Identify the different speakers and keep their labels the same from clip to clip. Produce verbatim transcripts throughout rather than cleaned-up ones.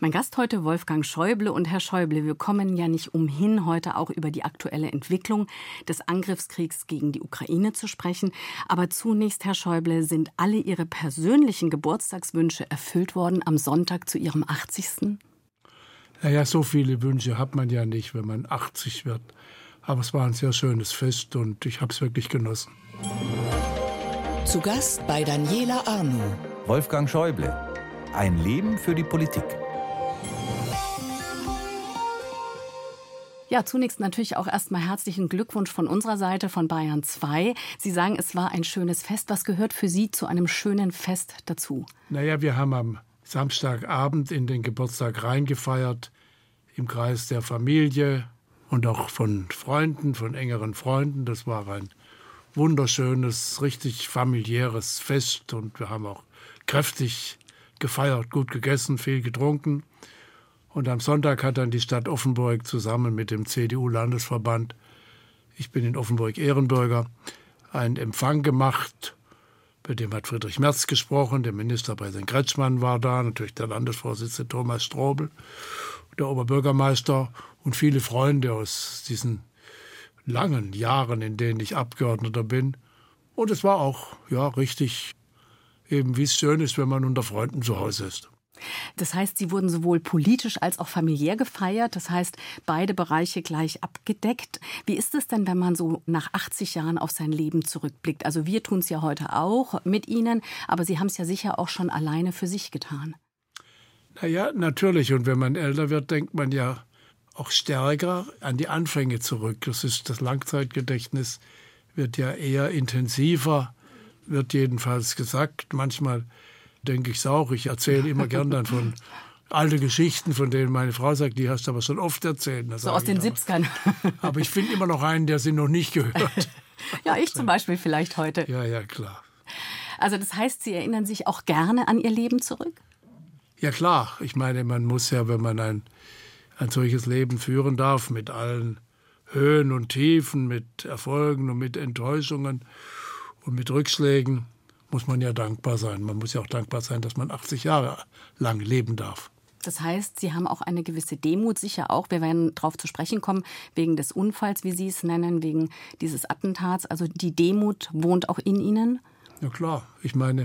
Speaker 1: Mein Gast heute Wolfgang Schäuble. Und Herr Schäuble, wir kommen ja nicht umhin, heute auch über die aktuelle Entwicklung des Angriffskriegs gegen die Ukraine zu sprechen. Aber zunächst, Herr Schäuble, sind alle Ihre persönlichen Geburtstagswünsche erfüllt worden am Sonntag zu Ihrem achtzigsten?
Speaker 2: Naja, so viele Wünsche hat man ja nicht, wenn man achtzig wird. Aber es war ein sehr schönes Fest und ich habe es wirklich genossen.
Speaker 3: Zu Gast bei Daniela Arnoux.
Speaker 4: Wolfgang Schäuble. Ein Leben für die Politik.
Speaker 1: Ja, zunächst natürlich auch erstmal herzlichen Glückwunsch von unserer Seite von Bayern zwei. Sie sagen, es war ein schönes Fest. Was gehört für Sie zu einem schönen Fest dazu?
Speaker 2: Naja, wir haben am Samstagabend in den Geburtstag reingefeiert, im Kreis der Familie und auch von Freunden, von engeren Freunden. Das war ein wunderschönes, richtig familiäres Fest und wir haben auch kräftig gefeiert, gut gegessen, viel getrunken. Und am Sonntag hat dann die Stadt Offenburg zusammen mit dem C D U-Landesverband, ich bin in Offenburg Ehrenbürger, einen Empfang gemacht. Bei dem hat Friedrich Merz gesprochen, der Ministerpräsident Kretschmann war da, natürlich der Landesvorsitzende Thomas Strobel, der Oberbürgermeister und viele Freunde aus diesen langen Jahren, in denen ich Abgeordneter bin. Und es war auch ja richtig, eben wie es schön ist, wenn man unter Freunden zu Hause ist.
Speaker 1: Das heißt, Sie wurden sowohl politisch als auch familiär gefeiert. Das heißt, beide Bereiche gleich abgedeckt. Wie ist es denn, wenn man so nach achtzig Jahren auf sein Leben zurückblickt? Also wir tun es ja heute auch mit Ihnen, aber Sie haben es ja sicher auch schon alleine für sich getan.
Speaker 2: Na ja, natürlich. Und wenn man älter wird, denkt man ja auch stärker an die Anfänge zurück. Das ist das Langzeitgedächtnis wird ja eher intensiver, wird jedenfalls gesagt. Manchmal denke ich es auch. Ich erzähle immer gern dann von alten Geschichten, von denen meine Frau sagt, die hast du aber schon oft erzählt.
Speaker 1: So aus den siebzigern.
Speaker 2: Aber ich finde immer noch einen, der sie noch nicht gehört.
Speaker 1: Ja, ich zum Beispiel vielleicht heute.
Speaker 2: Ja, ja, klar.
Speaker 1: Also das heißt, Sie erinnern sich auch gerne an Ihr Leben zurück?
Speaker 2: Ja, klar. Ich meine, man muss ja, wenn man ein, ein solches Leben führen darf, mit allen Höhen und Tiefen, mit Erfolgen und mit Enttäuschungen und mit Rückschlägen, muss man ja dankbar sein. Man muss ja auch dankbar sein, dass man achtzig Jahre lang leben darf.
Speaker 1: Das heißt, Sie haben auch eine gewisse Demut, sicher auch. Wir werden darauf zu sprechen kommen, wegen des Unfalls, wie Sie es nennen, wegen dieses Attentats. Also die Demut wohnt auch in Ihnen?
Speaker 2: Ja klar, ich meine,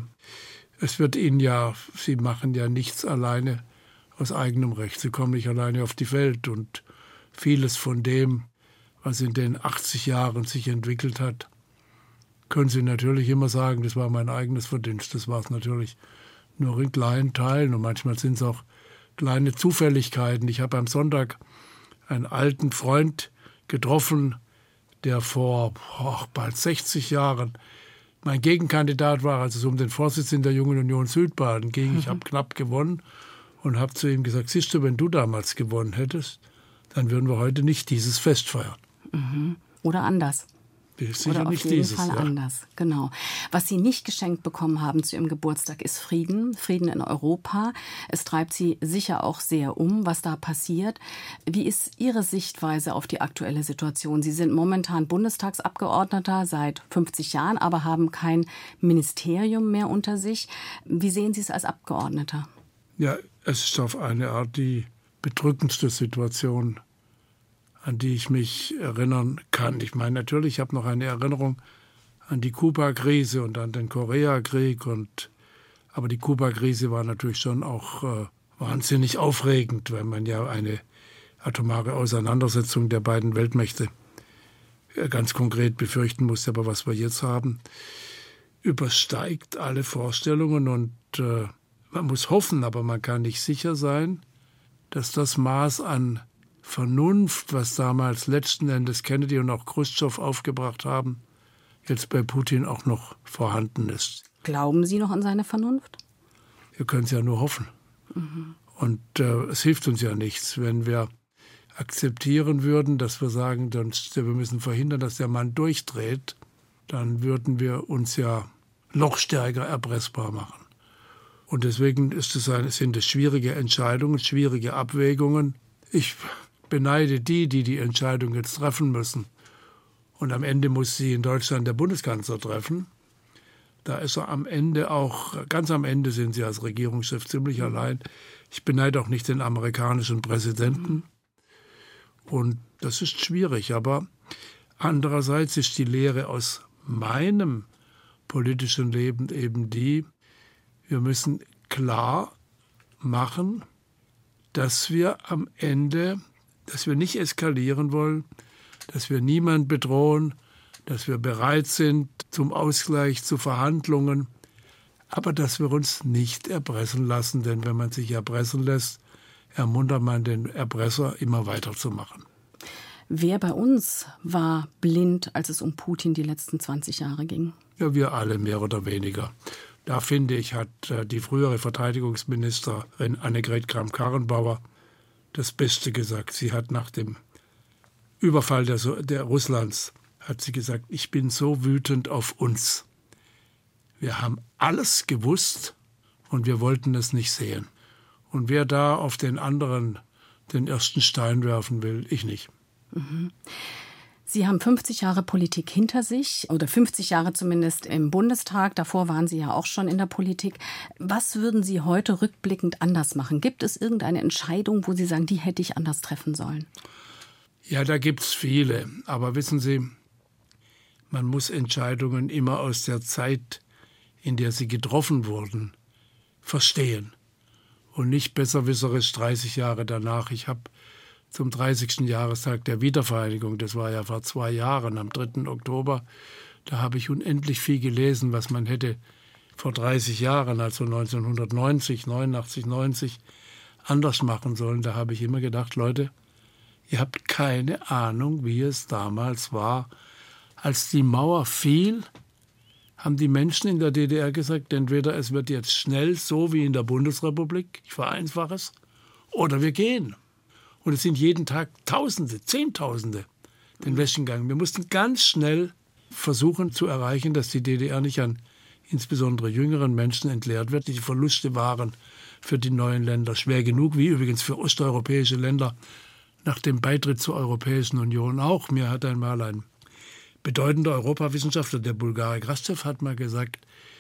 Speaker 2: es wird Ihnen ja, Sie machen ja nichts alleine aus eigenem Recht. Sie kommen nicht alleine auf die Welt und vieles von dem, was in den achtzig Jahren sich entwickelt hat, können Sie natürlich immer sagen, das war mein eigenes Verdienst. Das war es natürlich nur in kleinen Teilen und manchmal sind es auch kleine Zufälligkeiten. Ich habe am Sonntag einen alten Freund getroffen, der vor oh, bald sechzig Jahren mein Gegenkandidat war, als es um den Vorsitz in der Jungen Union Südbaden ging. Mhm. Ich habe knapp gewonnen und habe zu ihm gesagt, siehst du, wenn du damals gewonnen hättest, dann würden wir heute nicht dieses Fest feiern.
Speaker 1: Mhm. Oder anders.
Speaker 2: Sicher
Speaker 1: Oder auf
Speaker 2: nicht
Speaker 1: jeden
Speaker 2: dieses,
Speaker 1: Fall
Speaker 2: ja.
Speaker 1: anders, genau. Was Sie nicht geschenkt bekommen haben zu Ihrem Geburtstag ist Frieden, Frieden in Europa. Es treibt Sie sicher auch sehr um, was da passiert. Wie ist Ihre Sichtweise auf die aktuelle Situation? Sie sind momentan Bundestagsabgeordneter seit fünfzig Jahren, aber haben kein Ministerium mehr unter sich. Wie sehen Sie es als Abgeordneter?
Speaker 2: Ja, es ist auf eine Art die bedrückendste Situation, an die ich mich erinnern kann. Ich meine, natürlich, ich habe noch eine Erinnerung an die Kuba-Krise und an den Koreakrieg. Und, aber die Kuba-Krise war natürlich schon auch äh, wahnsinnig aufregend, weil man ja eine atomare Auseinandersetzung der beiden Weltmächte äh, ganz konkret befürchten musste. Aber was wir jetzt haben, übersteigt alle Vorstellungen. Und äh, man muss hoffen, aber man kann nicht sicher sein, dass das Maß an Vernunft, was damals letzten Endes Kennedy und auch Chruschtschow aufgebracht haben, jetzt bei Putin auch noch vorhanden ist.
Speaker 1: Glauben Sie noch an seine Vernunft?
Speaker 2: Wir können es ja nur hoffen. Mhm. Und äh, es hilft uns ja nichts, wenn wir akzeptieren würden, dass wir sagen, dann, wir müssen verhindern, dass der Mann durchdreht, dann würden wir uns ja noch stärker erpressbar machen. Und deswegen ist es eine, sind es schwierige Entscheidungen, schwierige Abwägungen. Ich beneide die, die die Entscheidung jetzt treffen müssen. Und am Ende muss sie in Deutschland der Bundeskanzler treffen. Da ist er am Ende auch, ganz am Ende sind sie als Regierungschef ziemlich allein. Ich beneide auch nicht den amerikanischen Präsidenten. Und das ist schwierig. Aber andererseits ist die Lehre aus meinem politischen Leben eben die, wir müssen klar machen, dass wir am Ende, dass wir nicht eskalieren wollen, dass wir niemanden bedrohen, dass wir bereit sind zum Ausgleich, zu Verhandlungen, aber dass wir uns nicht erpressen lassen, denn wenn man sich erpressen lässt, ermuntert man den Erpresser, immer weiterzumachen.
Speaker 1: Wer bei uns war blind, als es um Putin die letzten zwanzig Jahre ging?
Speaker 2: Ja, wir alle mehr oder weniger. Da finde ich, hat die frühere Verteidigungsministerin Annegret Kramp-Karrenbauer das Beste gesagt. Sie hat nach dem Überfall der, der Russlands, hat sie gesagt, ich bin so wütend auf uns. Wir haben alles gewusst und wir wollten es nicht sehen. Und wer da auf den anderen den ersten Stein werfen will, ich nicht.
Speaker 1: Mhm. Sie haben fünfzig Jahre Politik hinter sich, oder fünfzig Jahre zumindest im Bundestag. Davor waren Sie ja auch schon in der Politik. Was würden Sie heute rückblickend anders machen? Gibt es irgendeine Entscheidung, wo Sie sagen, die hätte ich anders treffen sollen?
Speaker 2: Ja, da gibt es viele. Aber wissen Sie, man muss Entscheidungen immer aus der Zeit, in der sie getroffen wurden, verstehen. Und nicht besserwisserisch dreißig Jahre danach. Ich habe zum dreißigsten Jahrestag der Wiedervereinigung, das war ja vor zwei Jahren, am dritten Oktober, da habe ich unendlich viel gelesen, was man hätte vor dreißig Jahren, also neunzehnhundertneunzig, neunundachtzig, neunzig, anders machen sollen. Da habe ich immer gedacht, Leute, ihr habt keine Ahnung, wie es damals war. Als die Mauer fiel, haben die Menschen in der D D R gesagt, entweder es wird jetzt schnell so wie in der Bundesrepublik, ich vereinfache es, oder wir gehen. Und es sind jeden Tag Tausende, Zehntausende den Westen gegangen. Wir mussten ganz schnell versuchen zu erreichen, dass die D D R nicht an insbesondere jüngeren Menschen entleert wird. Die Verluste waren für die neuen Länder schwer genug, wie übrigens für osteuropäische Länder nach dem Beitritt zur Europäischen Union auch. Mir hat einmal ein bedeutender Europawissenschaftler, der Bulgare Krastev, hat mal gesagt,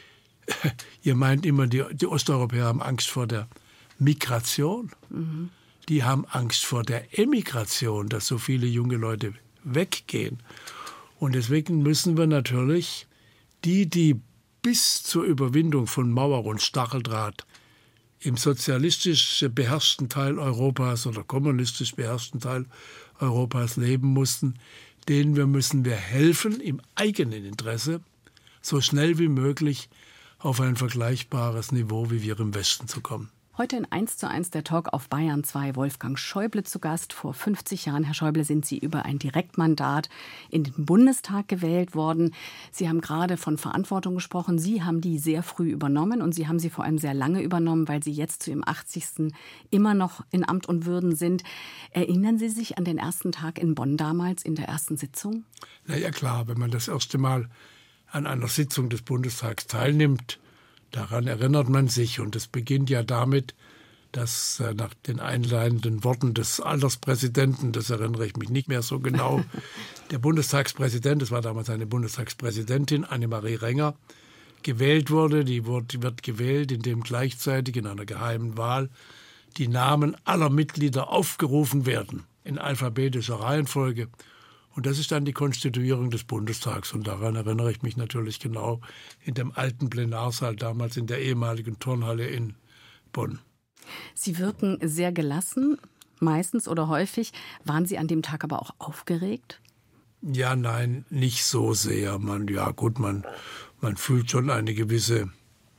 Speaker 2: ihr meint immer, die, die Osteuropäer haben Angst vor der Migration. Mhm. Die haben Angst vor der Emigration, dass so viele junge Leute weggehen. Und deswegen müssen wir natürlich die, die bis zur Überwindung von Mauer und Stacheldraht im sozialistisch beherrschten Teil Europas oder kommunistisch beherrschten Teil Europas leben mussten, denen wir müssen wir helfen, im eigenen Interesse, so schnell wie möglich auf ein vergleichbares Niveau wie wir im Westen zu kommen.
Speaker 1: Heute in eins zu eins der Talk auf Bayern zwei, Wolfgang Schäuble zu Gast. Vor fünfzig Jahren, Herr Schäuble, sind Sie über ein Direktmandat in den Bundestag gewählt worden. Sie haben gerade von Verantwortung gesprochen. Sie haben die sehr früh übernommen und Sie haben sie vor allem sehr lange übernommen, weil Sie jetzt zu Ihrem achtzigsten immer noch in Amt und Würden sind. Erinnern Sie sich an den ersten Tag in Bonn damals, in der ersten Sitzung?
Speaker 2: Na ja, klar, wenn man das erste Mal an einer Sitzung des Bundestags teilnimmt, daran erinnert man sich, und es beginnt ja damit, dass äh, nach den einleitenden Worten des Alterspräsidenten, das erinnere ich mich nicht mehr so genau, der Bundestagspräsident, das war damals eine Bundestagspräsidentin, Annemarie Renger, gewählt wurde. Die wird, wird gewählt, indem gleichzeitig in einer geheimen Wahl die Namen aller Mitglieder aufgerufen werden, in alphabetischer Reihenfolge. Und das ist dann die Konstituierung des Bundestags. Und daran erinnere ich mich natürlich genau in dem alten Plenarsaal, damals in der ehemaligen Turnhalle in Bonn.
Speaker 1: Sie wirken sehr gelassen, meistens oder häufig. Waren Sie an dem Tag aber auch aufgeregt?
Speaker 2: Ja, nein, nicht so sehr. Man, ja gut, man, man fühlt schon eine gewisse,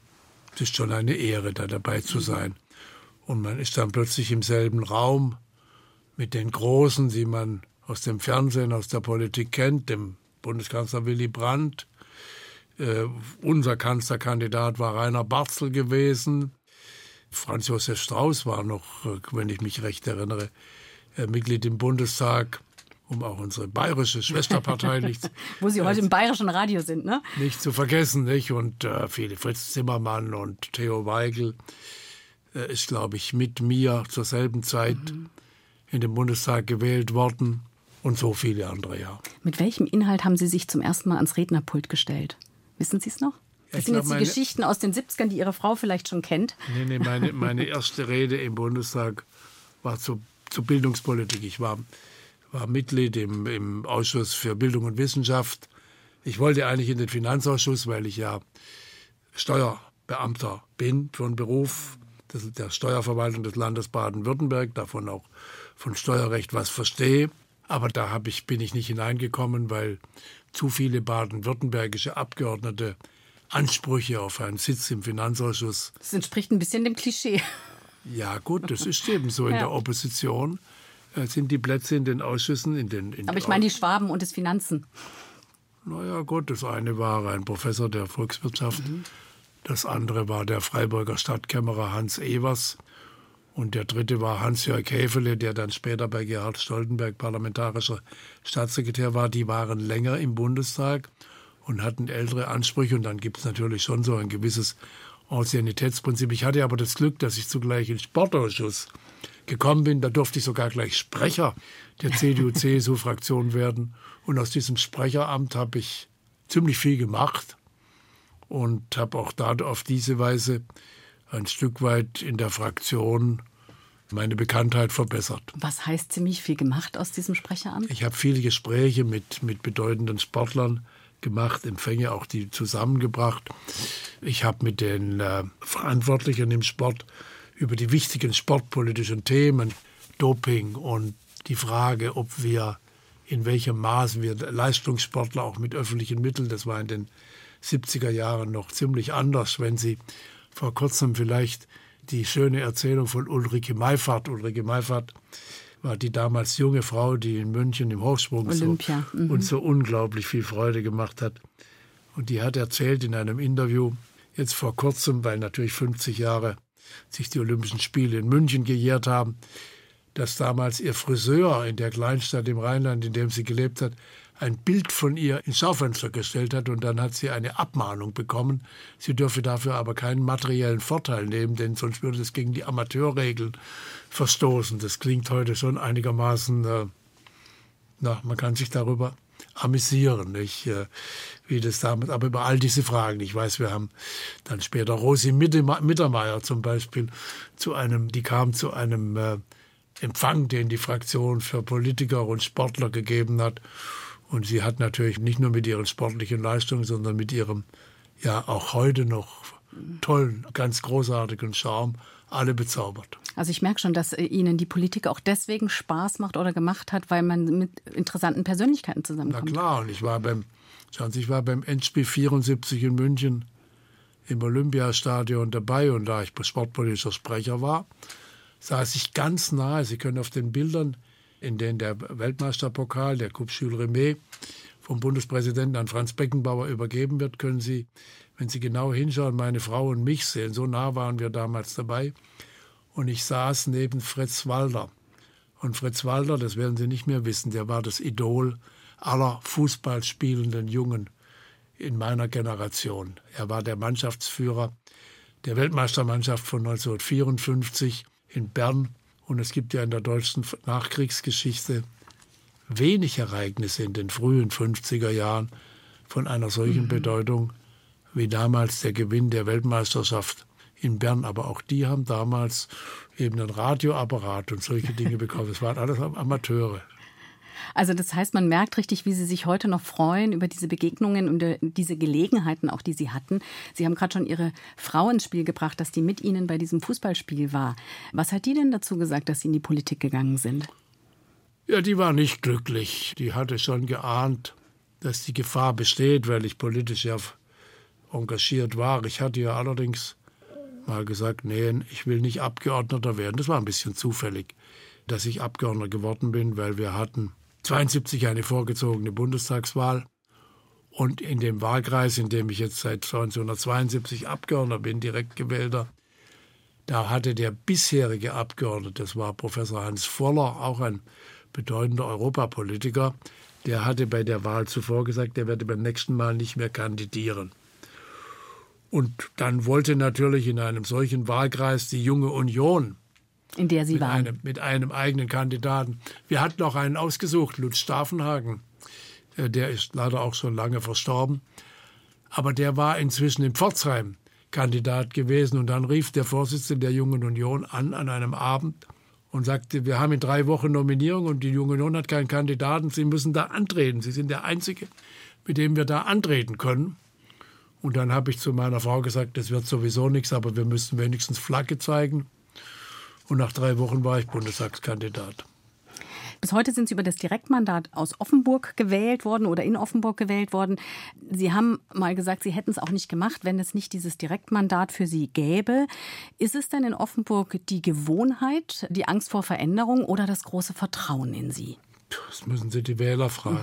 Speaker 2: es ist schon eine Ehre, da dabei zu sein. Und man ist dann plötzlich im selben Raum mit den Großen, die man aus dem Fernsehen, aus der Politik kennt, dem Bundeskanzler Willy Brandt. Äh, unser Kanzlerkandidat war Rainer Barzel gewesen. Franz Josef Strauß war noch, wenn ich mich recht erinnere, äh, Mitglied im Bundestag, um auch unsere bayerische Schwesterpartei nicht...
Speaker 1: Wo Sie heute äh, im bayerischen Radio sind, ne?
Speaker 2: Nicht zu vergessen, nicht? Und äh, viele, Fritz Zimmermann und Theo Weigel äh, ist, glaube ich, mit mir zur selben Zeit mhm. in den Bundestag gewählt worden. Und so viele andere, ja.
Speaker 1: Mit welchem Inhalt haben Sie sich zum ersten Mal ans Rednerpult gestellt? Wissen Sie es noch? Das sind
Speaker 2: glaub,
Speaker 1: jetzt die
Speaker 2: meine,
Speaker 1: Geschichten aus den siebzigern, die Ihre Frau vielleicht schon kennt.
Speaker 2: Nee, nee, meine, meine erste Rede im Bundestag war zur, zur Bildungspolitik. Ich war, war Mitglied im, im Ausschuss für Bildung und Wissenschaft. Ich wollte eigentlich in den Finanzausschuss, weil ich ja Steuerbeamter bin von Beruf, das ist der Steuerverwaltung des Landes Baden-Württemberg, davon auch von Steuerrecht was verstehe. Aber da hab ich, bin ich nicht hineingekommen, weil zu viele baden-württembergische Abgeordnete Ansprüche auf einen Sitz im Finanzausschuss.
Speaker 1: Das entspricht ein bisschen dem Klischee.
Speaker 2: Ja gut, das ist eben so. In
Speaker 1: ja.
Speaker 2: der Opposition äh, sind die Plätze in den Ausschüssen. In den, in
Speaker 1: Aber ich meine die Schwaben und das Finanzen.
Speaker 2: Naja gut, das eine war ein Professor der Volkswirtschaft. Mhm. Das andere war der Freiburger Stadtkämmerer Hans Evers. Und der dritte war Hans-Jörg Häfele, der dann später bei Gerhard Stoltenberg parlamentarischer Staatssekretär war. Die waren länger im Bundestag und hatten ältere Ansprüche. Und dann gibt es natürlich schon so ein gewisses Anciennitätsprinzip. Ich hatte aber das Glück, dass ich zugleich in den Sportausschuss gekommen bin. Da durfte ich sogar gleich Sprecher der C D U-C S U-Fraktion werden. Und aus diesem Sprecheramt habe ich ziemlich viel gemacht und habe auch da auf diese Weise ein Stück weit in der Fraktion meine Bekanntheit verbessert.
Speaker 1: Was heißt ziemlich viel gemacht aus diesem Sprecheramt?
Speaker 2: Ich habe viele Gespräche mit, mit bedeutenden Sportlern gemacht, Empfänge auch die zusammengebracht. Ich habe mit den äh, Verantwortlichen im Sport über die wichtigen sportpolitischen Themen, Doping und die Frage, ob wir in welchem Maß wir Leistungssportler auch mit öffentlichen Mitteln, das war in den siebziger Jahren noch ziemlich anders, wenn Sie vor kurzem vielleicht die schöne Erzählung von Ulrike Meifert. Ulrike Meifert war die damals junge Frau, die in München im Hochsprung so, mhm. uns so unglaublich viel Freude gemacht hat. Und die hat erzählt in einem Interview, jetzt vor kurzem, weil natürlich fünfzig Jahre sich die Olympischen Spiele in München gejährt haben, dass damals ihr Friseur in der Kleinstadt im Rheinland, in dem sie gelebt hat, ein Bild von ihr ins Schaufenster gestellt hat und dann hat sie eine Abmahnung bekommen. Sie dürfe dafür aber keinen materiellen Vorteil nehmen, denn sonst würde es gegen die Amateurregeln verstoßen. Das klingt heute schon einigermaßen, äh, na, man kann sich darüber amüsieren, nicht, äh, wie das damals, aber über all diese Fragen. Ich weiß, wir haben dann später Rosi Mittermeier zum Beispiel zu einem, die kam zu einem äh, Empfang, den die Fraktion für Politiker und Sportler gegeben hat. Und sie hat natürlich nicht nur mit ihren sportlichen Leistungen, sondern mit ihrem, ja auch heute noch tollen, ganz großartigen Charme alle bezaubert.
Speaker 1: Also ich merke schon, dass Ihnen die Politik auch deswegen Spaß macht oder gemacht hat, weil man mit interessanten Persönlichkeiten zusammenkommt.
Speaker 2: Na klar, und ich war beim, schauen Sie, ich war beim Endspiel vierundsiebzig in München im Olympiastadion dabei. Und da ich sportpolitischer Sprecher war, saß ich ganz nahe. Sie können auf den Bildern, in denen der Weltmeisterpokal, der Coupe Jules Rimet, vom Bundespräsidenten an Franz Beckenbauer übergeben wird, können Sie, wenn Sie genau hinschauen, meine Frau und mich sehen. So nah waren wir damals dabei. Und ich saß neben Fritz Walter. Und Fritz Walter, das werden Sie nicht mehr wissen, der war das Idol aller Fußballspielenden Jungen in meiner Generation. Er war der Mannschaftsführer der Weltmeistermannschaft von neunzehnhundertvierundfünfzig in Bern. Und es gibt ja in der deutschen Nachkriegsgeschichte wenig Ereignisse in den frühen fünfziger Jahren von einer solchen mhm. Bedeutung wie damals der Gewinn der Weltmeisterschaft in Bern. Aber auch die haben damals eben einen Radioapparat und solche Dinge bekommen. Das waren alles Amateure.
Speaker 1: Also das heißt, man merkt richtig, wie Sie sich heute noch freuen über diese Begegnungen und diese Gelegenheiten auch, die Sie hatten. Sie haben gerade schon Ihre Frau ins Spiel gebracht, dass die mit Ihnen bei diesem Fußballspiel war. Was hat die denn dazu gesagt, dass Sie in die Politik gegangen sind?
Speaker 2: Ja, die war nicht glücklich. Die hatte schon geahnt, dass die Gefahr besteht, weil ich politisch ja engagiert war. Ich hatte ja allerdings mal gesagt, nee, ich will nicht Abgeordneter werden. Das war ein bisschen zufällig, dass ich Abgeordneter geworden bin, weil wir hatten zweiundsiebzig eine vorgezogene Bundestagswahl. Und in dem Wahlkreis, in dem ich jetzt seit neunzehnhundertzweiundsiebzig Abgeordneter bin, direkt gewählter, da hatte der bisherige Abgeordnete, das war Professor Hans Voller, auch ein bedeutender Europapolitiker, der hatte bei der Wahl zuvor gesagt, er werde beim nächsten Mal nicht mehr kandidieren. Und dann wollte natürlich in einem solchen Wahlkreis die Junge Union,
Speaker 1: in der Sie
Speaker 2: mit
Speaker 1: waren.
Speaker 2: Einem, mit einem eigenen Kandidaten. Wir hatten auch einen ausgesucht, Lutz Staffenhagen. Der ist leider auch schon lange verstorben. Aber der war inzwischen in Pforzheim Kandidat gewesen. Und dann rief der Vorsitzende der Jungen Union an, an einem Abend und sagte, wir haben in drei Wochen Nominierung und die Junge Union hat keinen Kandidaten. Sie müssen da antreten. Sie sind der Einzige, mit dem wir da antreten können. Und dann habe ich zu meiner Frau gesagt, das wird sowieso nichts, aber wir müssen wenigstens Flagge zeigen. Und nach drei Wochen war ich Bundestagskandidat.
Speaker 1: Bis heute sind Sie über das Direktmandat aus Offenburg gewählt worden oder in Offenburg gewählt worden. Sie haben mal gesagt, Sie hätten es auch nicht gemacht, wenn es nicht dieses Direktmandat für Sie gäbe. Ist es denn in Offenburg die Gewohnheit, die Angst vor Veränderung oder das große Vertrauen in Sie?
Speaker 2: Das müssen Sie die Wähler fragen.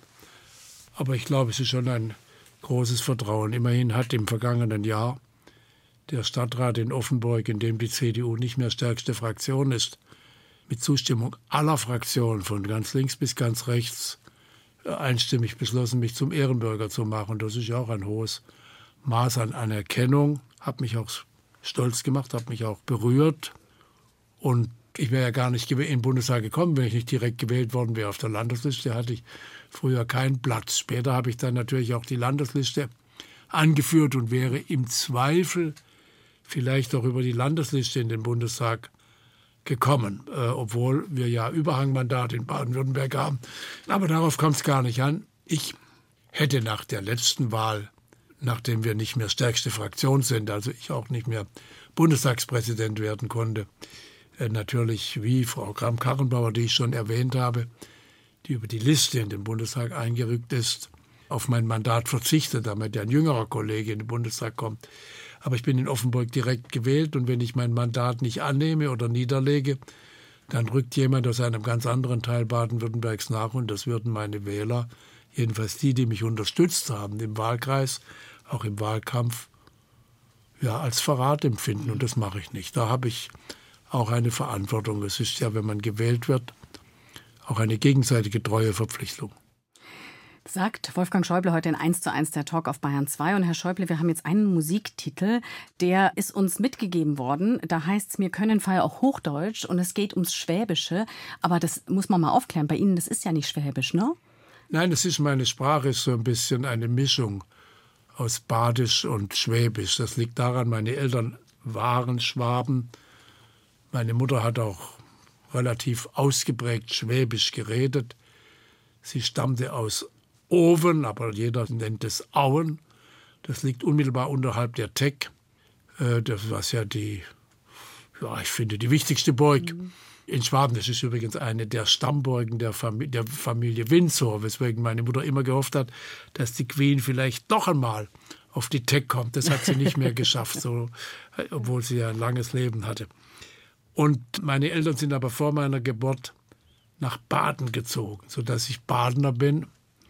Speaker 2: Aber ich glaube, es ist schon ein großes Vertrauen. Immerhin hat im vergangenen Jahr der Stadtrat in Offenburg, in dem die C D U nicht mehr stärkste Fraktion ist, mit Zustimmung aller Fraktionen, von ganz links bis ganz rechts, einstimmig beschlossen, mich zum Ehrenbürger zu machen. Das ist ja auch ein hohes Maß an Anerkennung. Hat mich auch stolz gemacht, hat mich auch berührt. Und ich wäre ja gar nicht in den Bundestag gekommen, wenn ich nicht direkt gewählt worden wäre. Auf der Landesliste hatte ich früher keinen Platz. Später habe ich dann natürlich auch die Landesliste angeführt und wäre im Zweifel vielleicht auch über die Landesliste in den Bundestag gekommen, äh, obwohl wir ja Überhangmandat in Baden-Württemberg haben. Aber darauf kommt es gar nicht an. Ich hätte nach der letzten Wahl, nachdem wir nicht mehr stärkste Fraktion sind, also ich auch nicht mehr Bundestagspräsident werden konnte, äh, natürlich wie Frau Kramp-Karrenbauer, die ich schon erwähnt habe, die über die Liste in den Bundestag eingerückt ist, auf mein Mandat verzichtet, damit ein jüngerer Kollege in den Bundestag kommt. Aber ich bin in Offenburg direkt gewählt und wenn ich mein Mandat nicht annehme oder niederlege, dann rückt jemand aus einem ganz anderen Teil Baden-Württembergs nach und das würden meine Wähler, jedenfalls die, die mich unterstützt haben im Wahlkreis, auch im Wahlkampf, ja, als Verrat empfinden und das mache ich nicht. Da habe ich auch eine Verantwortung. Es ist ja, wenn man gewählt wird, auch eine gegenseitige treue Verpflichtung.
Speaker 1: Sagt Wolfgang Schäuble heute in eins zu eins der Talk auf Bayern zwei. Und Herr Schäuble, wir haben jetzt einen Musiktitel, der ist uns mitgegeben worden. Da heißt es, wir können Feier auch Hochdeutsch und es geht ums Schwäbische. Aber das muss man mal aufklären. Bei Ihnen, das ist ja nicht Schwäbisch, ne?
Speaker 2: Nein, das ist meine Sprache, ist so ein bisschen eine Mischung aus Badisch und Schwäbisch. Das liegt daran, meine Eltern waren Schwaben. Meine Mutter hat auch relativ ausgeprägt Schwäbisch geredet. Sie stammte aus Oven, aber jeder nennt es Auen. Das liegt unmittelbar unterhalb der Teck. Das was ja die, ja, ich finde, die wichtigste Burg mhm. in Schwaben. Das ist übrigens eine der Stammburgen der Familie, der Familie Windsor, weswegen meine Mutter immer gehofft hat, dass die Queen vielleicht doch einmal auf die Teck kommt. Das hat sie nicht mehr geschafft, so, obwohl sie ja ein langes Leben hatte. Und meine Eltern sind aber vor meiner Geburt nach Baden gezogen, sodass ich Badener bin.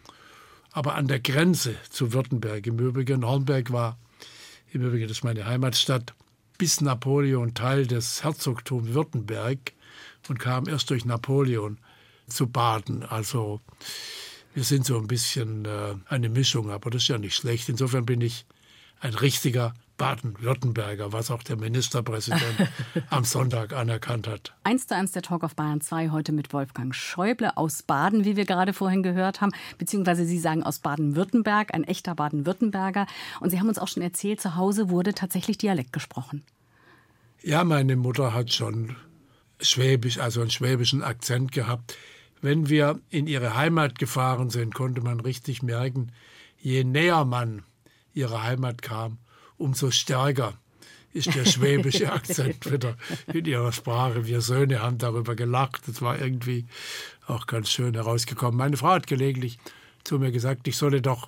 Speaker 2: Aber an der Grenze zu Württemberg. Im Übrigen, Hornberg war, im Übrigen, das ist meine Heimatstadt, bis Napoleon Teil des Herzogtums Württemberg und kam erst durch Napoleon zu Baden. Also wir sind so ein bisschen äh, eine Mischung, aber das ist ja nicht schlecht. Insofern bin ich ein richtiger Baden-Württemberger, was auch der Ministerpräsident am Sonntag anerkannt hat.
Speaker 1: eins zu eins der Talk auf Bayern zwei, heute mit Wolfgang Schäuble aus Baden, wie wir gerade vorhin gehört haben, beziehungsweise Sie sagen aus Baden-Württemberg, ein echter Baden-Württemberger. Und Sie haben uns auch schon erzählt, zu Hause wurde tatsächlich Dialekt gesprochen.
Speaker 2: Ja, meine Mutter hat schon Schwäbisch, also einen schwäbischen Akzent gehabt. Wenn wir in ihre Heimat gefahren sind, konnte man richtig merken, je näher man ihrer Heimat kam, umso stärker ist der schwäbische Akzent wieder in ihrer Sprache. Wir Söhne haben darüber gelacht. Das war irgendwie auch ganz schön herausgekommen. Meine Frau hat gelegentlich zu mir gesagt, ich solle doch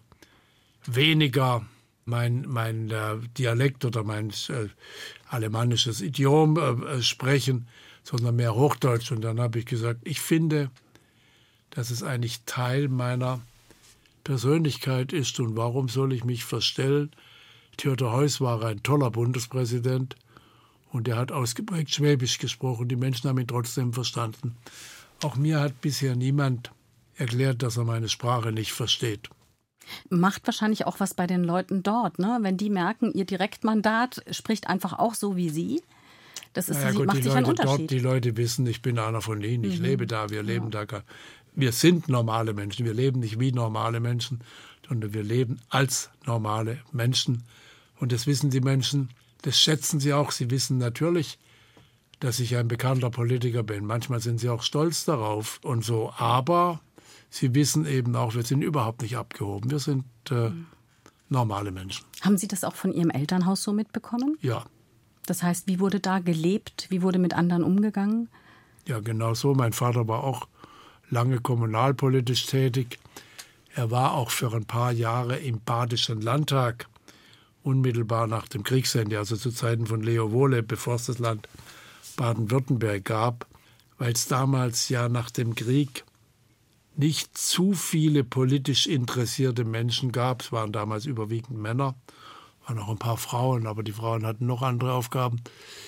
Speaker 2: weniger mein, mein äh, Dialekt oder mein äh, alemannisches Idiom äh, sprechen, sondern mehr Hochdeutsch. Und dann habe ich gesagt, ich finde, dass es eigentlich Teil meiner Persönlichkeit ist. Und warum soll ich mich verstellen? Theodor Heuss war ein toller Bundespräsident und er hat ausgeprägt Schwäbisch gesprochen. Die Menschen haben ihn trotzdem verstanden. Auch mir hat bisher niemand erklärt, dass er meine Sprache nicht versteht.
Speaker 1: Macht wahrscheinlich auch was bei den Leuten dort, ne? Wenn die merken, ihr Direktmandat spricht einfach auch so wie Sie. Das ist,
Speaker 2: naja, gut,
Speaker 1: macht
Speaker 2: die
Speaker 1: sich
Speaker 2: Leute
Speaker 1: einen Unterschied.
Speaker 2: Dort, die Leute wissen, ich bin einer von ihnen, ich mhm. lebe da, wir leben ja. da. wir sind normale Menschen. Wir leben nicht wie normale Menschen, sondern wir leben als normale Menschen. Und das wissen die Menschen, das schätzen sie auch. Sie wissen natürlich, dass ich ein bekannter Politiker bin. Manchmal sind sie auch stolz darauf und so. Aber sie wissen eben auch, wir sind überhaupt nicht abgehoben. Wir sind äh, normale Menschen.
Speaker 1: Haben Sie das auch von Ihrem Elternhaus so mitbekommen?
Speaker 2: Ja.
Speaker 1: Das heißt, wie wurde da gelebt? Wie wurde mit anderen umgegangen?
Speaker 2: Ja, genau so. Mein Vater war auch lange kommunalpolitisch tätig. Er war auch für ein paar Jahre im Badischen Landtag, unmittelbar nach dem Kriegsende, also zu Zeiten von Leo Wohle, bevor es das Land Baden-Württemberg gab, weil es damals ja nach dem Krieg nicht zu viele politisch interessierte Menschen gab. Es waren damals überwiegend Männer, waren auch ein paar Frauen, aber die Frauen hatten noch andere Aufgaben.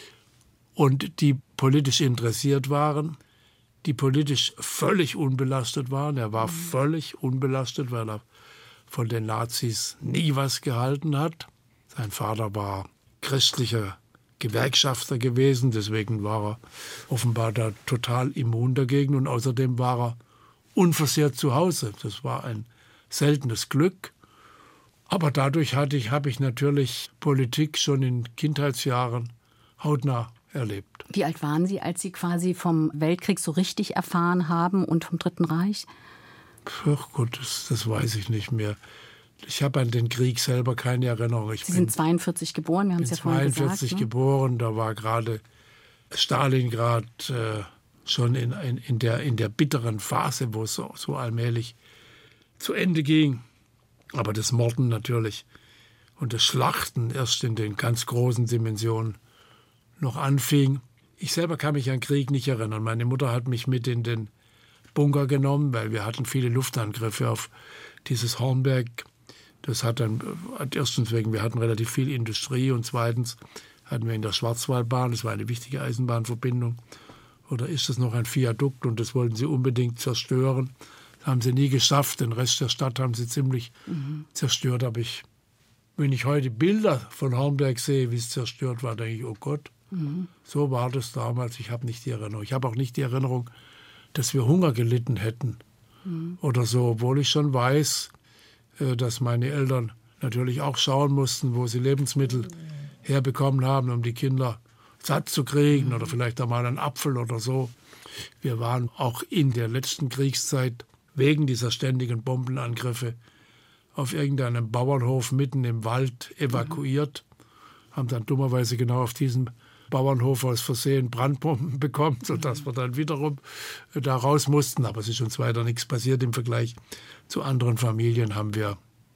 Speaker 2: Und die politisch interessiert waren, die politisch völlig unbelastet waren. Er war völlig unbelastet, weil er von den Nazis nie was gehalten hat. Sein Vater war christlicher Gewerkschafter gewesen, deswegen war er offenbar da total immun dagegen. Und außerdem war er unversehrt zu Hause. Das war ein seltenes Glück. Aber dadurch hatte ich, habe ich natürlich Politik schon in Kindheitsjahren hautnah erlebt.
Speaker 1: Wie alt waren Sie, als Sie quasi vom Weltkrieg so richtig erfahren haben und vom Dritten Reich?
Speaker 2: Ach Gott, das, das weiß ich nicht mehr. Ich habe an den Krieg selber keine Erinnerung. Ich
Speaker 1: Sie sind zweiundvierzig geboren, wir haben es ja vorhin gesagt.
Speaker 2: zweiundvierzig geboren, da war gerade Stalingrad äh, schon in, in, in, der, in der bitteren Phase, wo es so, so allmählich zu Ende ging. Aber das Morden natürlich und das Schlachten erst in den ganz großen Dimensionen noch anfing. Ich selber kann mich an Krieg nicht erinnern. Meine Mutter hat mich mit in den Bunker genommen, weil wir hatten viele Luftangriffe auf dieses Hornberg. Das hat dann, erstens wegen, wir hatten relativ viel Industrie und zweitens hatten wir in der Schwarzwaldbahn, das war eine wichtige Eisenbahnverbindung, oder ist das noch ein Viadukt und das wollten sie unbedingt zerstören. Das haben sie nie geschafft, den Rest der Stadt haben sie ziemlich mhm. zerstört. Aber ich, wenn ich heute Bilder von Hornberg sehe, wie es zerstört war, denke ich, oh Gott, mhm. so war das damals. Ich habe nicht die Erinnerung. Ich habe auch nicht die Erinnerung, dass wir Hunger gelitten hätten mhm. oder so, obwohl ich schon weiß, dass meine Eltern natürlich auch schauen mussten, wo sie Lebensmittel herbekommen haben, um die Kinder satt zu kriegen oder vielleicht einmal einen Apfel oder so. Wir waren auch in der letzten Kriegszeit wegen dieser ständigen Bombenangriffe auf irgendeinem Bauernhof mitten im Wald evakuiert, haben dann dummerweise genau auf diesem Bauernhof aus Versehen Brandbomben bekommen, sodass wir dann wiederum da raus mussten. Aber es ist uns weiter nichts passiert. Im Vergleich zu anderen Familien haben wir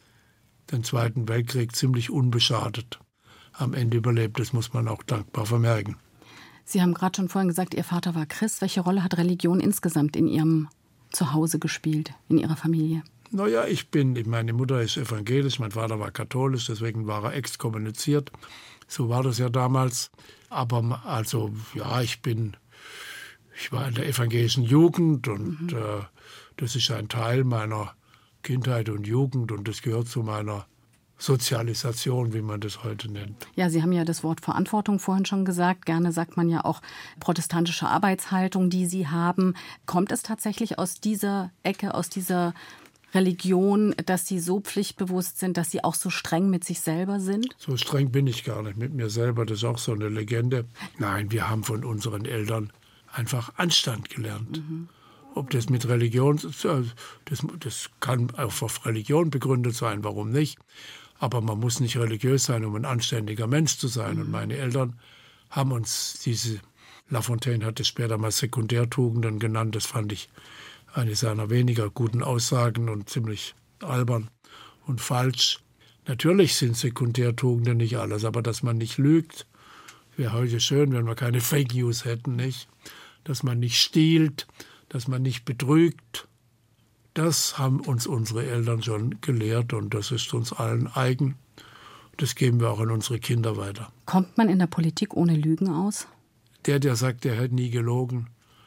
Speaker 2: den Zweiten Weltkrieg ziemlich unbeschadet am Ende überlebt. Das muss man auch dankbar vermerken.
Speaker 1: Sie haben gerade schon vorhin gesagt, Ihr Vater war Christ. Welche Rolle hat Religion insgesamt in Ihrem Zuhause gespielt, in Ihrer Familie?
Speaker 2: Naja, ich bin, meine Mutter ist evangelisch, mein Vater war katholisch, deswegen war er exkommuniziert. So war das ja damals. Aber also, ja, ich bin, ich war in der evangelischen Jugend und mhm. äh, das ist ein Teil meiner Kindheit und Jugend und das gehört zu meiner Sozialisation, wie man das heute nennt.
Speaker 1: Ja, Sie haben ja das Wort Verantwortung vorhin schon gesagt. Gerne sagt man ja auch protestantische Arbeitshaltung, die Sie haben. Kommt es tatsächlich aus dieser Ecke, aus dieser Religion, dass Sie so pflichtbewusst sind, dass Sie auch so streng mit sich selber sind?
Speaker 2: So streng bin ich gar nicht mit mir selber. Das ist auch so eine Legende. Nein, wir haben von unseren Eltern einfach Anstand gelernt. Mhm. Ob das mit Religion, das, das kann auch auf Religion begründet sein, warum nicht? Aber man muss nicht religiös sein, um ein anständiger Mensch zu sein. Mhm. Und meine Eltern haben uns diese, Lafontaine hat es später mal Sekundärtugenden genannt, das fand ich eine seiner weniger guten Aussagen und ziemlich albern und falsch. Natürlich sind Sekundärtugenden nicht alles, aber dass man nicht lügt, wäre heute schön, wenn wir keine Fake News hätten, nicht? Dass man nicht stiehlt, dass man nicht betrügt, das haben uns unsere Eltern schon gelehrt und das ist uns allen eigen. Das geben wir auch an unsere Kinder weiter.
Speaker 1: Kommt man in der Politik ohne Lügen aus?
Speaker 2: Der, der sagt, der hätte nie gelogen,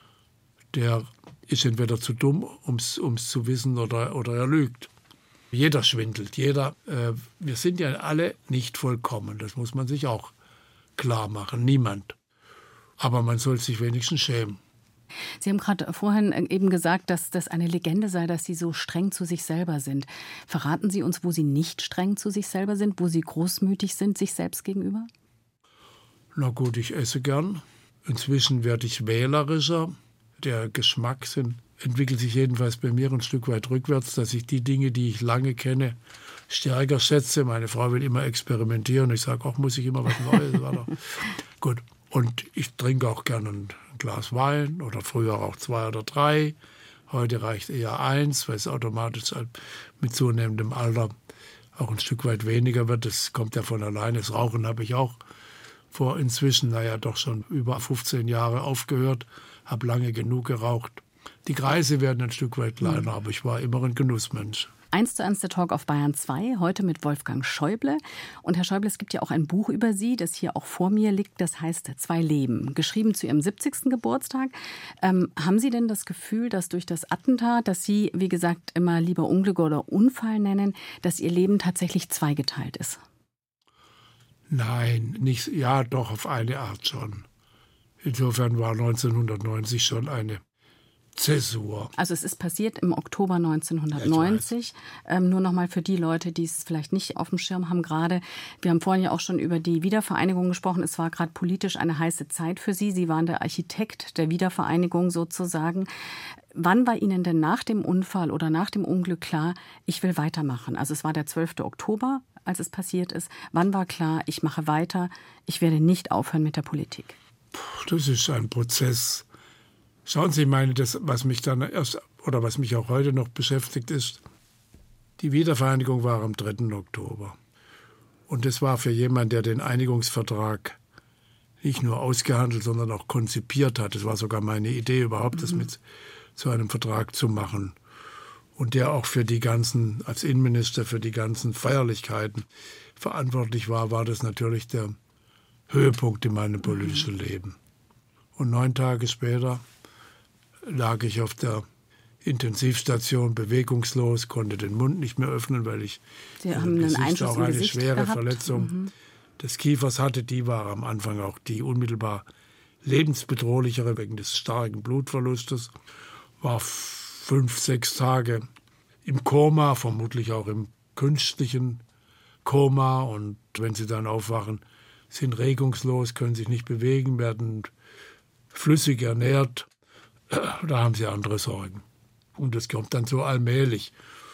Speaker 2: der ist entweder zu dumm, um es zu wissen, oder, oder er lügt. Jeder schwindelt, jeder. Äh, wir sind ja alle nicht vollkommen, das muss man sich auch klar machen, niemand. Aber man soll sich wenigstens schämen.
Speaker 1: Sie haben gerade vorhin eben gesagt, dass das eine Legende sei, dass Sie so streng zu sich selber sind. Verraten Sie uns, wo Sie nicht streng zu sich selber sind, wo Sie großmütig sind sich selbst gegenüber?
Speaker 2: Na gut, ich esse gern. Inzwischen werde ich wählerischer. Der Geschmackssinn entwickelt sich jedenfalls bei mir ein Stück weit rückwärts, dass ich die Dinge, die ich lange kenne, stärker schätze. Meine Frau will immer experimentieren. Ich sage, auch muss ich immer was Neues. Gut. Und ich trinke auch gerne ein Glas Wein oder früher auch zwei oder drei. Heute reicht eher eins, weil es automatisch mit zunehmendem Alter auch ein Stück weit weniger wird. Das kommt ja von alleine. Das Rauchen habe ich auch vor inzwischen, naja, doch schon über fünfzehn Jahre aufgehört. Habe lange genug geraucht. Die Kreise werden ein Stück weit kleiner, aber ich war immer ein Genussmensch.
Speaker 1: Eins zu eins der Talk auf Bayern zwei, heute mit Wolfgang Schäuble. Und Herr Schäuble, es gibt ja auch ein Buch über Sie, das hier auch vor mir liegt, das heißt Zwei Leben, geschrieben zu Ihrem siebzigsten Geburtstag. Ähm, haben Sie denn das Gefühl, dass durch das Attentat, das Sie, wie gesagt, immer lieber Unglück oder Unfall nennen, dass Ihr Leben tatsächlich zweigeteilt ist?
Speaker 2: Nein, nicht, ja, doch auf eine Art schon. Insofern war neunzehnhundertneunzig schon eine Zäsur.
Speaker 1: Also es ist passiert im Oktober neunzehnhundertneunzig. Ähm, nur noch mal für die Leute, die es vielleicht nicht auf dem Schirm haben gerade. Wir haben vorhin ja auch schon über die Wiedervereinigung gesprochen. Es war gerade politisch eine heiße Zeit für Sie. Sie waren der Architekt der Wiedervereinigung sozusagen. Wann war Ihnen denn nach dem Unfall oder nach dem Unglück klar, ich will weitermachen? Also es war der zwölfte Oktober, als es passiert ist. Wann war klar, ich mache weiter, ich werde nicht aufhören mit der Politik?
Speaker 2: Das ist ein Prozess. Schauen Sie, meine, das, was mich dann erst oder was mich auch heute noch beschäftigt, ist, die Wiedervereinigung war am dritten Oktober. Und das war für jemanden, der den Einigungsvertrag nicht nur ausgehandelt, sondern auch konzipiert hat. Das war sogar meine Idee, überhaupt mhm. das mit so einem Vertrag zu machen. Und der auch für die ganzen, als Innenminister, für die ganzen Feierlichkeiten verantwortlich war, war das natürlich der Höhepunkt in meinem politischen mhm. Leben. Und neun Tage später lag ich auf der Intensivstation bewegungslos, konnte den Mund nicht mehr öffnen, weil ich
Speaker 1: Sie haben einen Einschuss
Speaker 2: auch eine
Speaker 1: im Gesicht
Speaker 2: schwere
Speaker 1: gehabt.
Speaker 2: Verletzung
Speaker 1: Mhm.
Speaker 2: des Kiefers hatte. Die war am Anfang auch die unmittelbar lebensbedrohlichere wegen des starken Blutverlustes. War fünf, sechs Tage im Koma, vermutlich auch im künstlichen Koma. Und wenn Sie dann aufwachen, sind regungslos, können sich nicht bewegen, werden flüssig ernährt. Da haben sie andere Sorgen. Und das kommt dann so allmählich.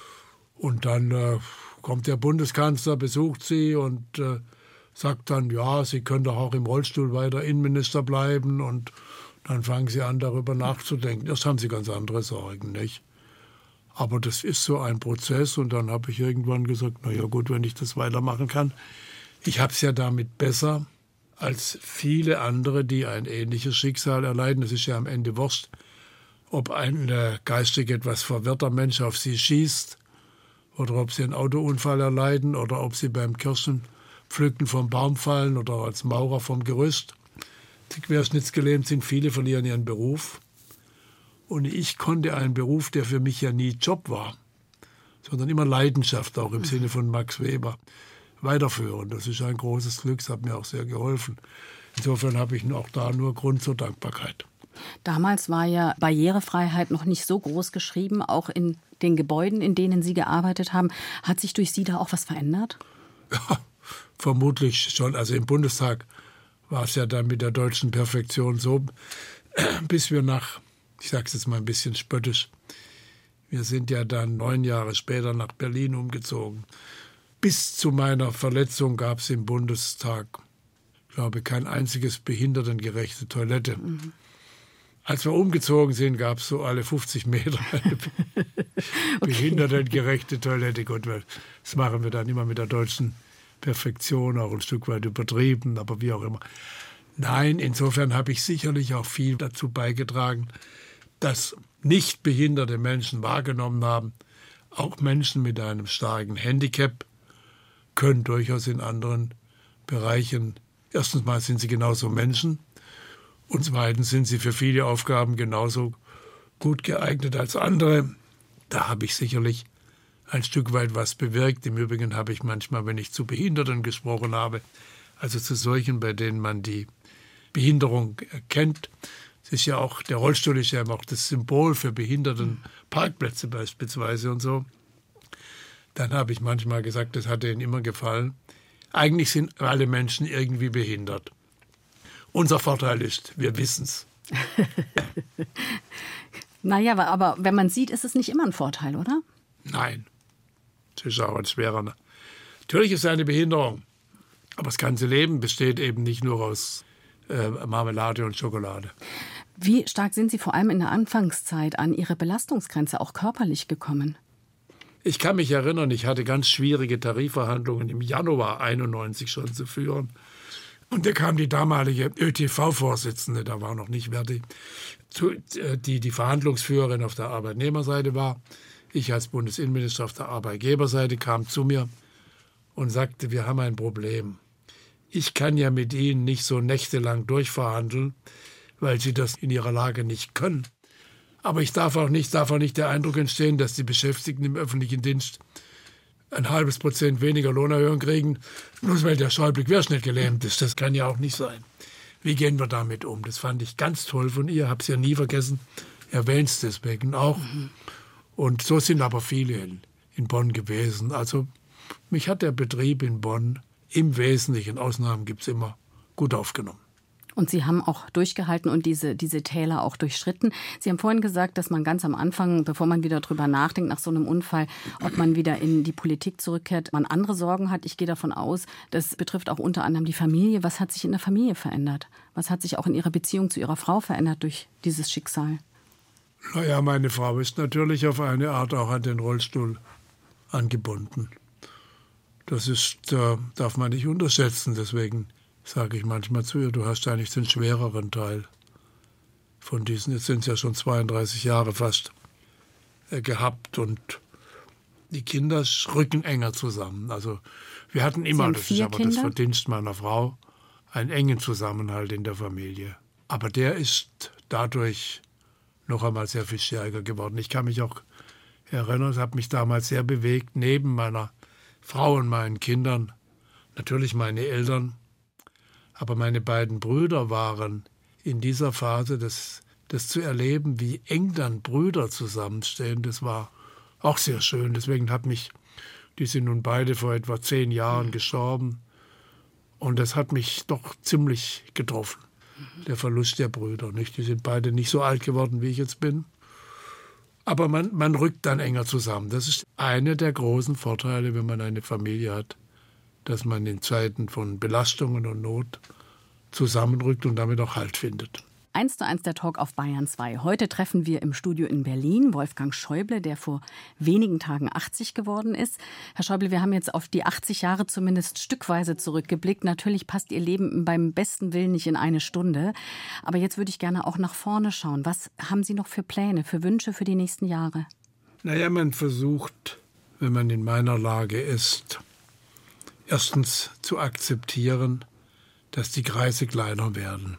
Speaker 2: Und dann äh, kommt der Bundeskanzler, besucht sie und äh, sagt dann, ja, Sie können doch auch im Rollstuhl weiter Innenminister bleiben. Und dann fangen sie an, darüber nachzudenken. Erst haben sie ganz andere Sorgen, nicht? Aber das ist so ein Prozess. Und dann habe ich irgendwann gesagt, na ja gut, wenn ich das weitermachen kann. Ich habe es ja damit besser als viele andere, die ein ähnliches Schicksal erleiden. Es ist ja am Ende wurscht, ob ein äh, geistig etwas verwirrter Mensch auf sie schießt oder ob sie einen Autounfall erleiden oder ob sie beim Kirschenpflücken vom Baum fallen oder als Maurer vom Gerüst. Die querschnittsgelähmt sind, viele verlieren ihren Beruf. Und ich konnte einen Beruf, der für mich ja nie Job war, sondern immer Leidenschaft, auch im Sinne von Max Weber, weiterführen. Das ist ein großes Glück, das hat mir auch sehr geholfen. Insofern habe ich auch da nur Grund zur Dankbarkeit.
Speaker 1: Damals war ja Barrierefreiheit noch nicht so groß geschrieben, auch in den Gebäuden, in denen Sie gearbeitet haben. Hat sich durch Sie da auch was verändert?
Speaker 2: Ja, vermutlich schon. Also im Bundestag war es ja dann mit der deutschen Perfektion so, bis wir nach, ich sage es jetzt mal ein bisschen spöttisch, wir sind ja dann neun Jahre später nach Berlin umgezogen. Bis zu meiner Verletzung gab es im Bundestag, ich glaube, kein einziges behindertengerechte Toilette. Mhm. Als wir umgezogen sind, gab es so alle fünfzig Meter eine okay. behindertengerechte Toilette. Gut, das machen wir dann immer mit der deutschen Perfektion, auch ein Stück weit übertrieben, aber wie auch immer. Nein, insofern habe ich sicherlich auch viel dazu beigetragen, dass nicht behinderte Menschen wahrgenommen haben, auch Menschen mit einem starken Handicap können durchaus in anderen Bereichen, erstens mal sind sie genauso Menschen und zweitens sind sie für viele Aufgaben genauso gut geeignet als andere. Da habe ich sicherlich ein Stück weit was bewirkt. Im Übrigen habe ich manchmal, wenn ich zu Behinderten gesprochen habe, also zu solchen, bei denen man die Behinderung erkennt, Es ist ja auch, der Rollstuhl ist ja auch das Symbol für Behindertenparkplätze beispielsweise und so. Dann habe ich manchmal gesagt, das hat ihnen immer gefallen. Eigentlich sind alle Menschen irgendwie behindert. Unser Vorteil ist, wir wissen es.
Speaker 1: Naja, aber wenn man sieht, ist es nicht immer ein Vorteil, oder?
Speaker 2: Nein, das ist auch ein schwerer. Natürlich ist es eine Behinderung, aber das ganze Leben besteht eben nicht nur aus äh, Marmelade und Schokolade.
Speaker 1: Wie stark sind Sie vor allem in der Anfangszeit an Ihre Belastungsgrenze auch körperlich gekommen?
Speaker 2: Ich kann mich erinnern, ich hatte ganz schwierige Tarifverhandlungen im Januar einundneunzig schon zu führen. Und da kam die damalige Ö T V-Vorsitzende, da war noch nicht Verdi, die die Verhandlungsführerin auf der Arbeitnehmerseite war. Ich als Bundesinnenminister auf der Arbeitgeberseite kam zu mir und sagte, wir haben ein Problem. Ich kann ja mit Ihnen nicht so nächtelang durchverhandeln, weil Sie das in Ihrer Lage nicht können. Aber ich darf auch nicht, darf auch nicht der Eindruck entstehen, dass die Beschäftigten im öffentlichen Dienst ein halbes Prozent weniger Lohnerhöhung kriegen, nur weil der Schäuble-Querschnitt gelähmt ist. Das kann ja auch nicht sein. Wie gehen wir damit um? Das fand ich ganz toll von ihr, habe es ja nie vergessen, erwähnt es deswegen auch. Mhm. Und so sind aber viele in, in Bonn gewesen. Also mich hat der Betrieb in Bonn im Wesentlichen, Ausnahmen gibt es immer, gut aufgenommen.
Speaker 1: Und Sie haben auch durchgehalten und diese, diese Täler auch durchschritten. Sie haben vorhin gesagt, dass man ganz am Anfang, bevor man wieder drüber nachdenkt, nach so einem Unfall, ob man wieder in die Politik zurückkehrt, man andere Sorgen hat. Ich gehe davon aus, das betrifft auch unter anderem die Familie. Was hat sich in der Familie verändert? Was hat sich auch in Ihrer Beziehung zu Ihrer Frau verändert durch dieses Schicksal?
Speaker 2: Naja, meine Frau ist natürlich auf eine Art auch an den Rollstuhl angebunden. Das ist, äh, darf man nicht unterschätzen, deswegen sage ich manchmal zu ihr, du hast eigentlich den schwereren Teil von diesen, jetzt sind es ja schon zweiunddreißig Jahre fast, äh, gehabt und die Kinder rücken enger zusammen. Also wir hatten immer, das ist aber das Verdienst meiner Frau, einen engen Zusammenhalt in der Familie. Aber der ist dadurch noch einmal sehr viel stärker geworden. Ich kann mich auch erinnern, es hat mich damals sehr bewegt, neben meiner Frau und meinen Kindern, natürlich meine Eltern, aber meine beiden Brüder waren in dieser Phase, das, das zu erleben, wie eng dann Brüder zusammenstehen, das war auch sehr schön. Deswegen hat mich, die sind nun beide vor etwa zehn Jahren gestorben, und das hat mich doch ziemlich getroffen, der Verlust der Brüder. Nicht? Die sind beide nicht so alt geworden, wie ich jetzt bin. Aber man, man rückt dann enger zusammen. Das ist einer der großen Vorteile, wenn man eine Familie hat, dass man in Zeiten von Belastungen und Not zusammenrückt und damit auch Halt findet.
Speaker 1: Eins zu eins der Talk auf Bayern zwei. Heute treffen wir im Studio in Berlin Wolfgang Schäuble, der vor wenigen Tagen achtzig geworden ist. Herr Schäuble, wir haben jetzt auf die achtzig Jahre zumindest stückweise zurückgeblickt. Natürlich passt Ihr Leben beim besten Willen nicht in eine Stunde. Aber jetzt würde ich gerne auch nach vorne schauen. Was haben Sie noch für Pläne, für Wünsche für die nächsten Jahre?
Speaker 2: Naja, man versucht, wenn man in meiner Lage ist, erstens zu akzeptieren, dass die Kreise kleiner werden.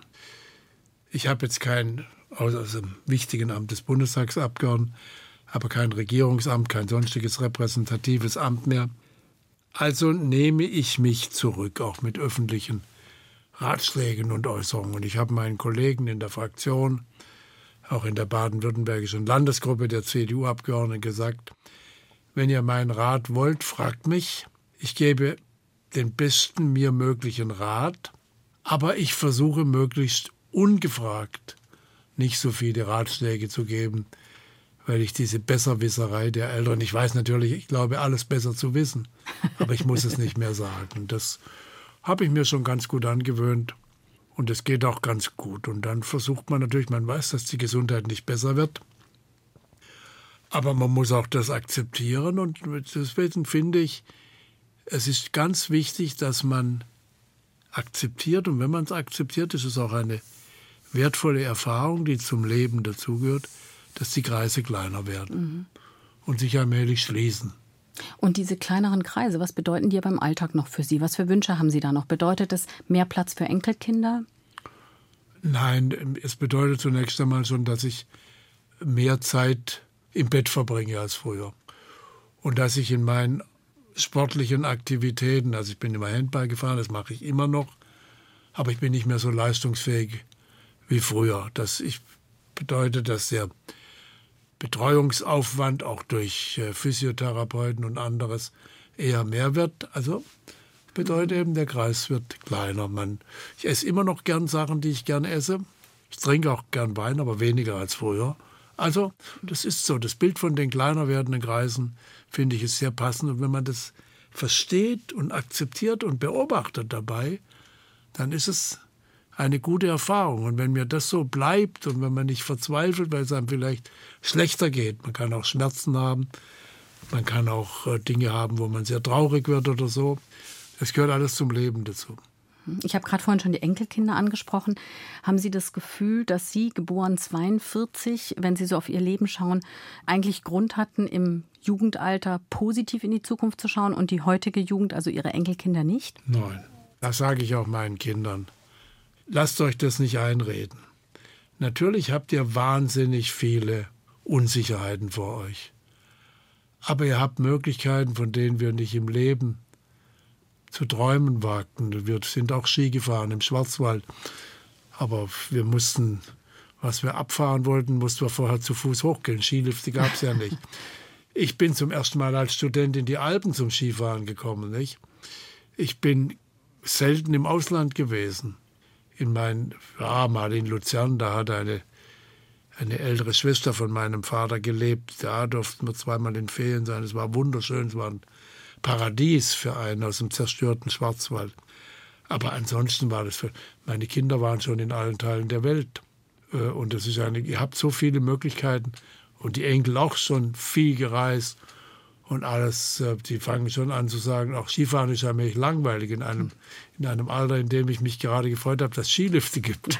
Speaker 2: Ich habe jetzt kein, außer dem wichtigen Amt des Bundestagsabgeordneten, aber kein Regierungsamt, kein sonstiges repräsentatives Amt mehr. Also nehme ich mich zurück, auch mit öffentlichen Ratschlägen und Äußerungen. Ich habe meinen Kollegen in der Fraktion, auch in der baden-württembergischen Landesgruppe der C D U-Abgeordneten gesagt, wenn ihr meinen Rat wollt, fragt mich. Ich gebe den besten mir möglichen Rat, aber ich versuche möglichst ungefragt nicht so viele Ratschläge zu geben, weil ich diese Besserwisserei der Eltern, ich weiß natürlich, ich glaube, alles besser zu wissen, aber ich muss es nicht mehr sagen. Das habe ich mir schon ganz gut angewöhnt und es geht auch ganz gut. Und dann versucht man natürlich, man weiß, dass die Gesundheit nicht besser wird, aber man muss auch das akzeptieren und deswegen finde ich, es ist ganz wichtig, dass man akzeptiert und wenn man es akzeptiert, ist es auch eine wertvolle Erfahrung, die zum Leben dazugehört, dass die Kreise kleiner werden mhm. und sich allmählich schließen.
Speaker 1: Und diese kleineren Kreise, was bedeuten die beim Alltag noch für Sie? Was für Wünsche haben Sie da noch? Bedeutet es mehr Platz für Enkelkinder?
Speaker 2: Nein, es bedeutet zunächst einmal schon, dass ich mehr Zeit im Bett verbringe als früher. Und dass ich in meinen sportlichen Aktivitäten, also ich bin immer Handball gefahren, das mache ich immer noch, aber ich bin nicht mehr so leistungsfähig, wie früher. Das ich, bedeutet, dass der Betreuungsaufwand auch durch äh, Physiotherapeuten und anderes eher mehr wird. Also bedeutet eben, der Kreis wird kleiner. Man, ich esse immer noch gern Sachen, die ich gern esse. Ich trinke auch gern Wein, aber weniger als früher. Also das ist so. Das Bild von den kleiner werdenden Kreisen, finde ich, ist sehr passend. Und wenn man das versteht und akzeptiert und beobachtet dabei, dann ist es eine gute Erfahrung. Und wenn mir das so bleibt und wenn man nicht verzweifelt, weil es einem vielleicht schlechter geht, man kann auch Schmerzen haben, man kann auch äh, Dinge haben, wo man sehr traurig wird oder so. Das gehört alles zum Leben dazu.
Speaker 1: Ich habe gerade vorhin schon die Enkelkinder angesprochen. Haben Sie das Gefühl, dass Sie, geboren zweiundvierzig, wenn Sie so auf Ihr Leben schauen, eigentlich Grund hatten, im Jugendalter positiv in die Zukunft zu schauen und die heutige Jugend, also Ihre Enkelkinder, nicht?
Speaker 2: Nein, das sage ich auch meinen Kindern. Lasst euch das nicht einreden. Natürlich habt ihr wahnsinnig viele Unsicherheiten vor euch. Aber ihr habt Möglichkeiten, von denen wir nicht im Leben zu träumen wagten. Wir sind auch Ski gefahren im Schwarzwald. Aber wir mussten, was wir abfahren wollten, mussten wir vorher zu Fuß hochgehen. Skilifte gab es ja nicht. Ich bin zum ersten Mal als Student in die Alpen zum Skifahren gekommen. Nicht? Ich bin selten im Ausland gewesen. In mein, ja, mal in Luzern, da hat eine, eine ältere Schwester von meinem Vater gelebt. Da durften wir zweimal in Ferien sein. Es war wunderschön, es war ein Paradies für einen aus dem zerstörten Schwarzwald. Aber ansonsten war das für, meine Kinder waren schon in allen Teilen der Welt. Und das ist eine, ihr habt so viele Möglichkeiten und die Enkel auch schon viel gereist und alles. Die fangen schon an zu sagen, auch Skifahren ist ja mir langweilig in einem, in einem Alter, in dem ich mich gerade gefreut habe, dass es Skilifte gibt.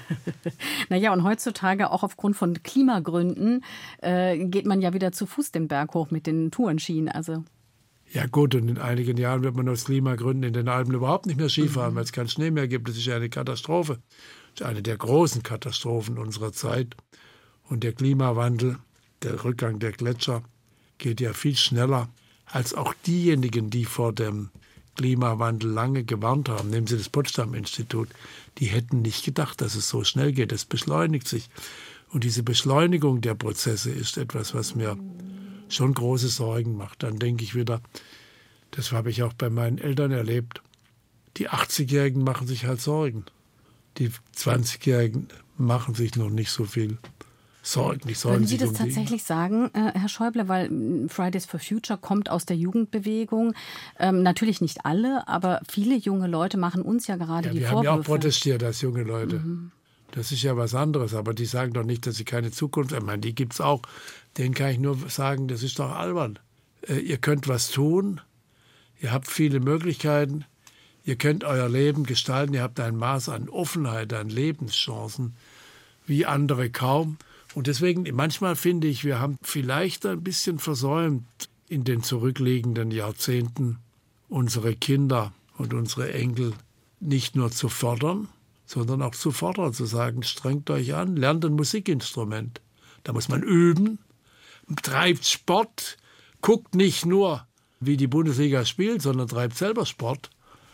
Speaker 1: Naja, und heutzutage auch aufgrund von Klimagründen äh, geht man ja wieder zu Fuß den Berg hoch mit den Tourenskien. Also
Speaker 2: ja gut, und in einigen Jahren wird man aus Klimagründen in den Alpen überhaupt nicht mehr Skifahren, mhm. weil es keinen Schnee mehr gibt. Das ist ja eine Katastrophe. Das ist eine der großen Katastrophen unserer Zeit. Und der Klimawandel, der Rückgang der Gletscher, geht ja viel schneller als auch diejenigen, die vor dem Klimawandel lange gewarnt haben. Nehmen Sie das Potsdam-Institut. Die hätten nicht gedacht, dass es so schnell geht. Es beschleunigt sich. Und diese Beschleunigung der Prozesse ist etwas, was mir schon große Sorgen macht. Dann denke ich wieder, das habe ich auch bei meinen Eltern erlebt, die achtzigjährigen machen sich halt Sorgen. Die zwanzigjährigen machen sich noch nicht so viel Sorgen. Die sorgen
Speaker 1: Würden Sie
Speaker 2: sich
Speaker 1: das
Speaker 2: um
Speaker 1: tatsächlich
Speaker 2: die.
Speaker 1: sagen, äh, Herr Schäuble, weil Fridays for Future kommt aus der Jugendbewegung. Ähm, natürlich nicht alle, aber viele junge Leute machen uns ja gerade
Speaker 2: Ja,
Speaker 1: die
Speaker 2: wir
Speaker 1: Vorwürfe.
Speaker 2: Wir haben ja auch protestiert als junge Leute.
Speaker 1: Mhm.
Speaker 2: Das ist ja was anderes, aber die sagen doch nicht, dass sie keine Zukunft haben. Ich meine, die gibt es auch. Denen kann ich nur sagen, das ist doch albern. Äh, ihr könnt was tun, ihr habt viele Möglichkeiten, ihr könnt euer Leben gestalten, ihr habt ein Maß an Offenheit, an Lebenschancen, wie andere kaum. Und deswegen, manchmal finde ich, wir haben vielleicht ein bisschen versäumt, in den zurückliegenden Jahrzehnten unsere Kinder und unsere Enkel nicht nur zu fördern, sondern auch zu fordern, zu sagen, strengt euch an, lernt ein Musikinstrument. Da muss man üben, treibt Sport, guckt nicht nur, wie die Bundesliga spielt, sondern treibt selber Sport.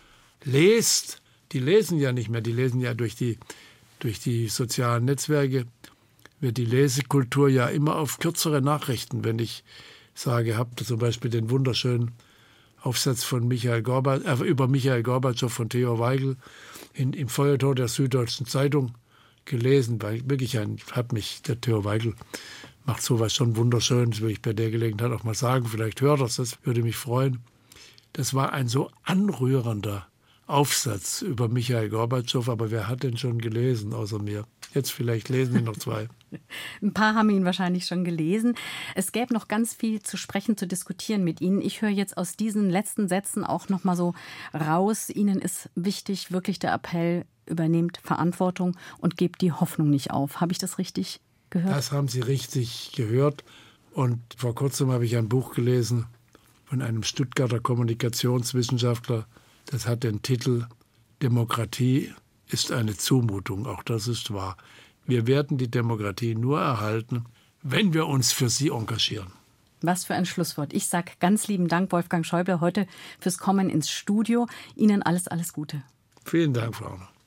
Speaker 2: Lest, die lesen ja nicht mehr, die lesen ja durch die, durch die sozialen Netzwerke, wird die Lesekultur ja immer auf kürzere Nachrichten. Wenn ich sage, habt ihr zum Beispiel den wunderschönen Aufsatz von Michael Gorbatschow, äh, über Michael Gorbatschow von Theo Weigel in, im Feuilleton der Süddeutschen Zeitung gelesen, weil wirklich ein, hat mich, der Theo Weigel macht sowas schon wunderschön, das will ich bei der Gelegenheit auch mal sagen, vielleicht hört das, das würde mich freuen. Das war ein so anrührender Aufsatz über Michael Gorbatschow, aber wer hat den schon gelesen, außer mir? Jetzt vielleicht lesen ihn noch zwei.
Speaker 1: Ein paar haben ihn wahrscheinlich schon gelesen. Es gäbe noch ganz viel zu sprechen, zu diskutieren mit Ihnen. Ich höre jetzt aus diesen letzten Sätzen auch noch mal so raus. Ihnen ist wichtig, wirklich der Appell, übernehmt Verantwortung und gebt die Hoffnung nicht auf. Habe ich das richtig gehört?
Speaker 2: Das haben Sie richtig gehört. Und vor kurzem habe ich ein Buch gelesen von einem Stuttgarter Kommunikationswissenschaftler. Das hat den Titel Demokratie ist eine Zumutung. Auch das ist wahr. Wir werden die Demokratie nur erhalten, wenn wir uns für sie engagieren.
Speaker 1: Was für ein Schlusswort. Ich sage ganz lieben Dank, Wolfgang Schäuble, heute fürs Kommen ins Studio. Ihnen alles, alles Gute.
Speaker 2: Vielen Dank, Frau Arno.